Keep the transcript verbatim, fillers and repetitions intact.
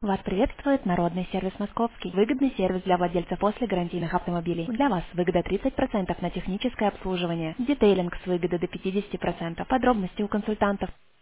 Вас приветствует Народный сервис Московский. Выгодный сервис для владельцев после гарантийных автомобилей. Для вас выгода тридцать процентов на техническое обслуживание. Детейлинг с выгодой до пятьдесят процентов. Подробности у консультантов.